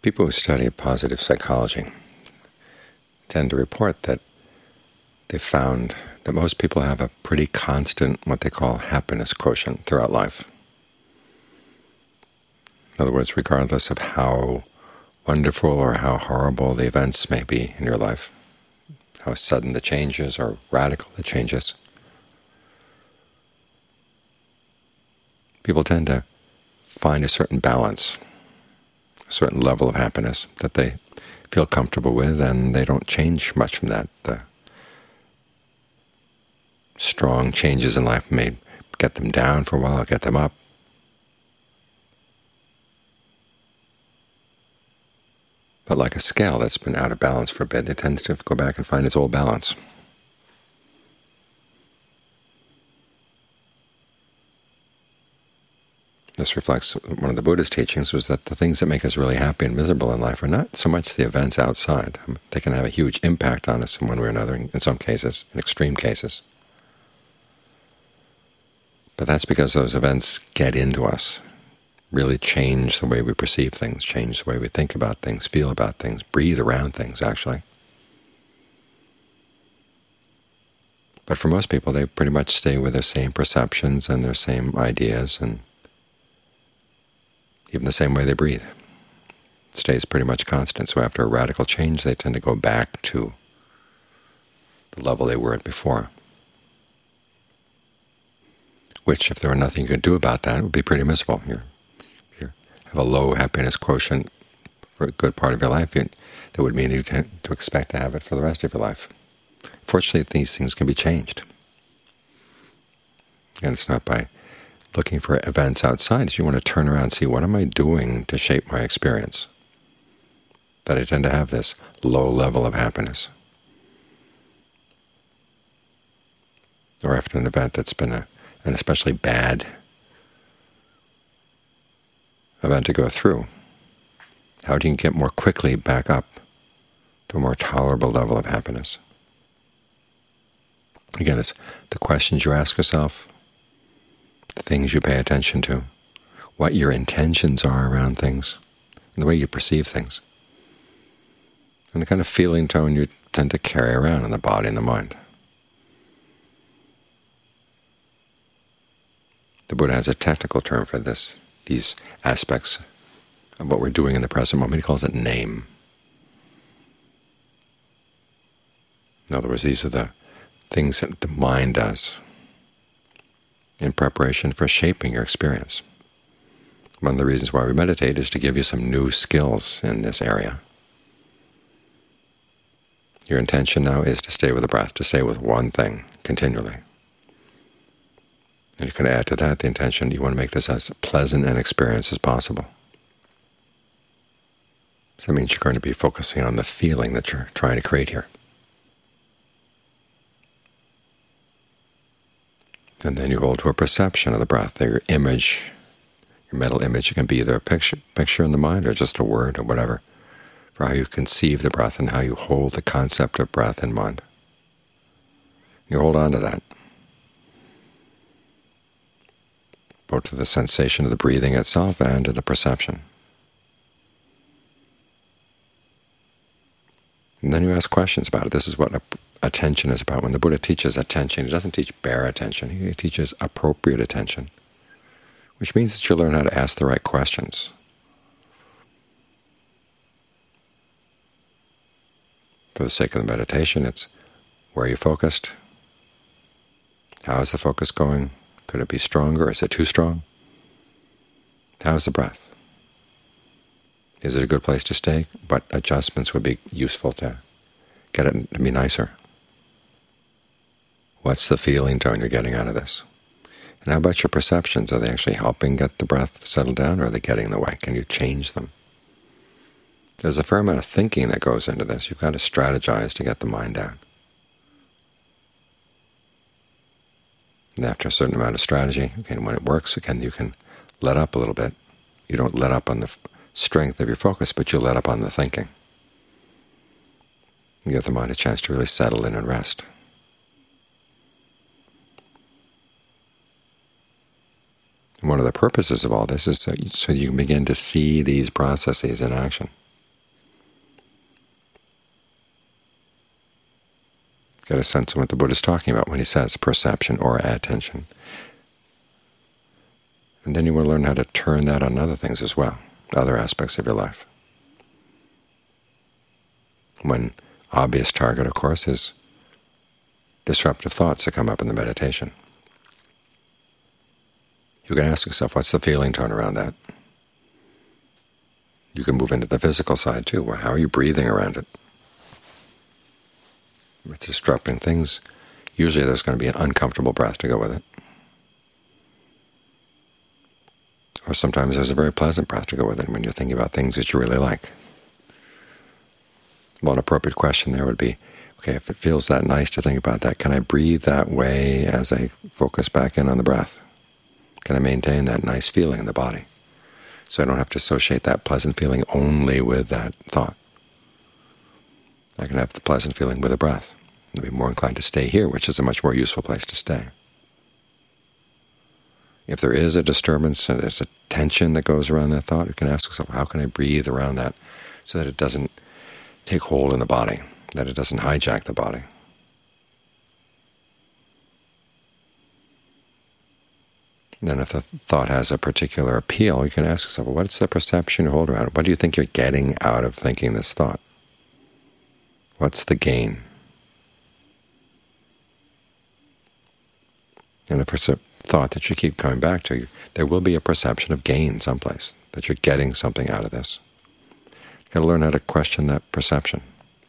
People who study positive psychology tend to report that they found that most people have a pretty constant, what they call happiness quotient throughout life. In other words, regardless of how wonderful or how horrible the events may be in your life, how sudden the changes or radical the changes, people tend to find a certain balance, a certain level of happiness that they feel comfortable with, and they don't change much from that. The strong changes in life may get them down for a while, get them up. But like a scale that's been out of balance for a bit, it tends to go back and find its old balance. This reflects one of the Buddha's teachings, was that the things that make us really happy and miserable in life are not so much the events outside. They can have a huge impact on us in one way or another, in some cases, in extreme cases. But that's because those events get into us, really change the way we perceive things, change the way we think about things, feel about things, breathe around things, actually. But for most people, they pretty much stay with their same perceptions and their same ideas, and even the same way they breathe. It stays pretty much constant. So after a radical change, they tend to go back to the level they were at before, which, if there were nothing you could do about that, it would be pretty miserable. You have a low happiness quotient for a good part of your life, that would mean you tend to expect to have it for the rest of your life. Fortunately, these things can be changed. And it's not by looking for events outside. So you want to turn around and see, what am I doing to shape my experience, that I tend to have this low level of happiness? Or after an event that's been an especially bad event to go through, how do you get more quickly back up to a more tolerable level of happiness? Again, it's the questions you ask yourself, the things you pay attention to, what your intentions are around things, and the way you perceive things, and the kind of feeling tone you tend to carry around in the body and the mind. The Buddha has a technical term for this, these aspects of what we're doing in the present moment. He calls it name. In other words, these are the things that the mind does in preparation for shaping your experience. One of the reasons why we meditate is to give you some new skills in this area. Your intention now is to stay with the breath, to stay with one thing continually. And you can add to that the intention, you want to make this as pleasant an experience as possible. So that means you're going to be focusing on the feeling that you're trying to create here. And then you hold to a perception of the breath, your image, your mental image. It can be either a picture in the mind or just a word or whatever, for how you conceive the breath and how you hold the concept of breath in mind. You hold on to that, both to the sensation of the breathing itself and to the perception. And then you ask questions about it. This is what attention is about. When the Buddha teaches attention, he doesn't teach bare attention. He teaches appropriate attention, which means that you learn how to ask the right questions. For the sake of the meditation, it's where are you focused? How is the focus going? Could it be stronger? Is it too strong? How is the breath? Is it a good place to stay? What adjustments would be useful to get it to be nicer? What's the feeling tone you're getting out of this? And how about your perceptions? Are they actually helping get the breath settled down, or are they getting in the way? Can you change them? There's a fair amount of thinking that goes into this. You've got to strategize to get the mind down. And after a certain amount of strategy, again, when it works, again, you can let up a little bit. You don't let up on the strength of your focus, but you let up on the thinking. You give the mind a chance to really settle in and rest. And one of the purposes of all this is so you can begin to see these processes in action. Get a sense of what the Buddha is talking about when he says perception or attention. And then you want to learn how to turn that on other things as well, other aspects of your life. One obvious target, of course, is disruptive thoughts that come up in the meditation. You can ask yourself, what's the feeling tone around that? You can move into the physical side too. Well, how are you breathing around it? If it's disrupting things, usually there's going to be an uncomfortable breath to go with it. Or sometimes there's a very pleasant breath to go with it when you're thinking about things that you really like. Well, an appropriate question there would be, okay, if it feels that nice to think about that, can I breathe that way as I focus back in on the breath? Can I maintain that nice feeling in the body so I don't have to associate that pleasant feeling only with that thought? I can have the pleasant feeling with the breath. I'll be more inclined to stay here, which is a much more useful place to stay. If there is a disturbance and there's a tension that goes around that thought, you can ask yourself, how can I breathe around that so that it doesn't take hold in the body, that it doesn't hijack the body? And then if the thought has a particular appeal, you can ask yourself, well, what's the perception you hold around it? What do you think you're getting out of thinking this thought? What's the gain? And if it's a thought that you keep coming back to, there will be a perception of gain someplace, that you're getting something out of this. You've got to learn how to question that perception.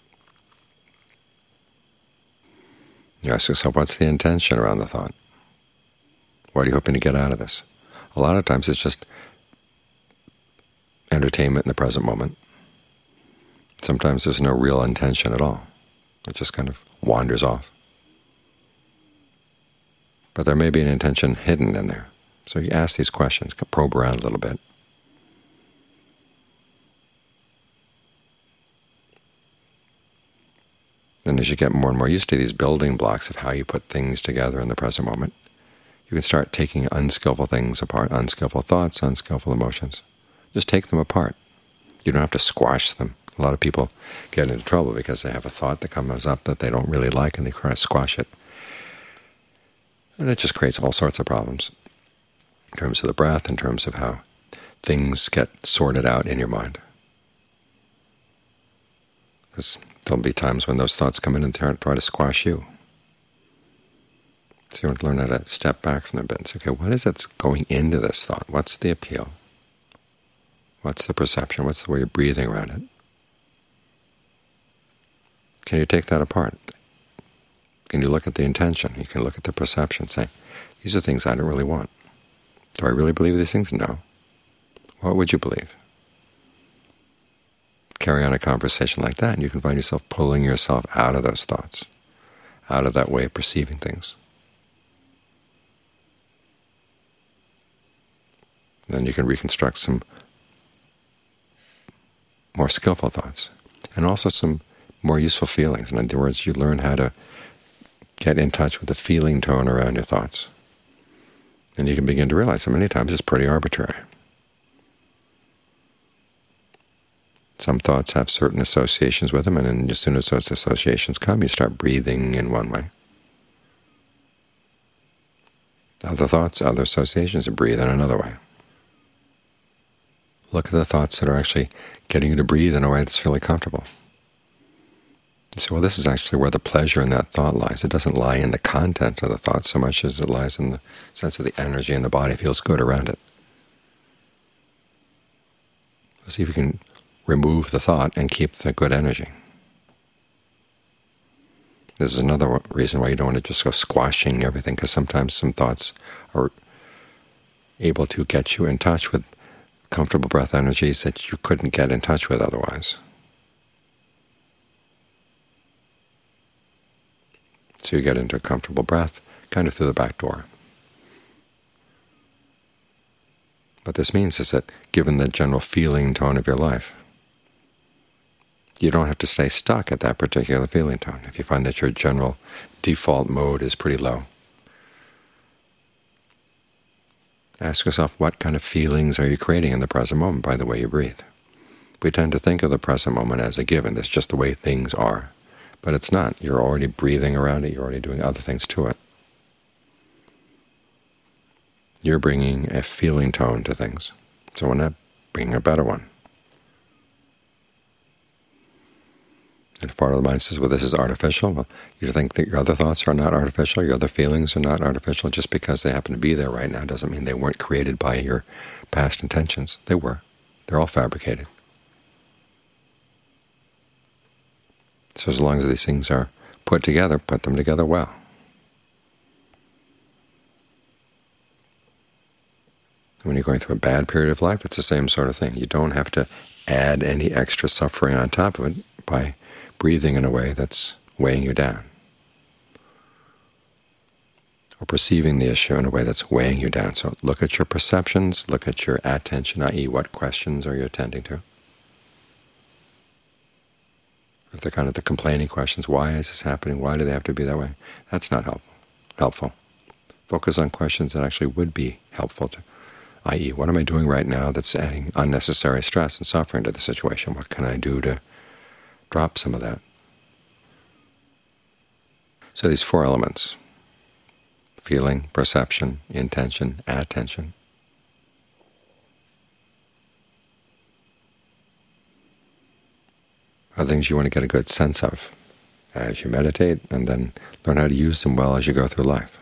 You ask yourself, what's the intention around the thought? What are you hoping to get out of this? A lot of times it's just entertainment in the present moment. Sometimes there's no real intention at all. It just kind of wanders off. But there may be an intention hidden in there. So you ask these questions, probe around a little bit. Then as you get more and more used to these building blocks of how you put things together in the present moment, you can start taking unskillful things apart, unskillful thoughts, unskillful emotions. Just take them apart. You don't have to squash them. A lot of people get into trouble because they have a thought that comes up that they don't really like and they try to squash it. And it just creates all sorts of problems in terms of the breath, in terms of how things get sorted out in your mind. Because there'll be times when those thoughts come in and try to squash you. So you want to learn how to step back from them a bit and say, okay, what is that's going into this thought? What's the appeal? What's the perception? What's the way you're breathing around it? Can you take that apart? Can you look at the intention? You can look at the perception, say, these are things I don't really want. Do I really believe these things? No. What would you believe? Carry on a conversation like that, and you can find yourself pulling yourself out of those thoughts, out of that way of perceiving things. Then you can reconstruct some more skillful thoughts, and also some more useful feelings. In other words, you learn how to get in touch with the feeling tone around your thoughts. And you can begin to realize that many times it's pretty arbitrary. Some thoughts have certain associations with them, and then as soon as those associations come, you start breathing in one way. Other thoughts, other associations, you breathe in another way. Look at the thoughts that are actually getting you to breathe in a way that's really comfortable. And so, well, this is actually where the pleasure in that thought lies. It doesn't lie in the content of the thought so much as it lies in the sense of the energy in the body. It feels good around it. See if you can remove the thought and keep the good energy. This is another reason why you don't want to just go squashing everything, because sometimes some thoughts are able to get you in touch with comfortable breath energies that you couldn't get in touch with otherwise. So you get into a comfortable breath, kind of through the back door. What this means is that given the general feeling tone of your life, you don't have to stay stuck at that particular feeling tone. If you find that your general default mode is pretty low, ask yourself, what kind of feelings are you creating in the present moment by the way you breathe? We tend to think of the present moment as a given. That's just the way things are. But it's not. You're already breathing around it. You're already doing other things to it. You're bringing a feeling tone to things. So why not bring a better one? And if part of the mind says, well, this is artificial, well, you think that your other thoughts are not artificial, your other feelings are not artificial. Just because they happen to be there right now doesn't mean they weren't created by your past intentions. They were. They're all fabricated. So as long as these things are put together, put them together well. When you're going through a bad period of life, it's the same sort of thing. You don't have to add any extra suffering on top of it by breathing in a way that's weighing you down, or perceiving the issue in a way that's weighing you down. So look at your perceptions, look at your attention, i.e. what questions are you attending to. If they're kind of the complaining questions, why is this happening, why do they have to be that way, that's not helpful. Focus on questions that actually would be helpful to, i.e. what am I doing right now that's adding unnecessary stress and suffering to the situation? What can I do to drop some of that? So these four elements: feeling, perception, intention, attention. Are things you want to get a good sense of as you meditate, and then learn how to use them well as you go through life.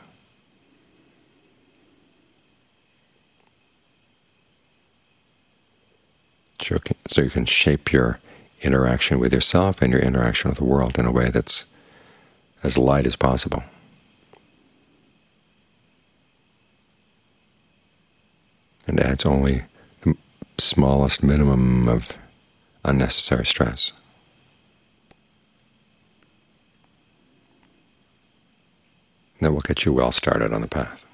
So you can shape your interaction with yourself and your interaction with the world in a way that's as light as possible. And adds only the smallest minimum of unnecessary stress. That will get you well started on the path.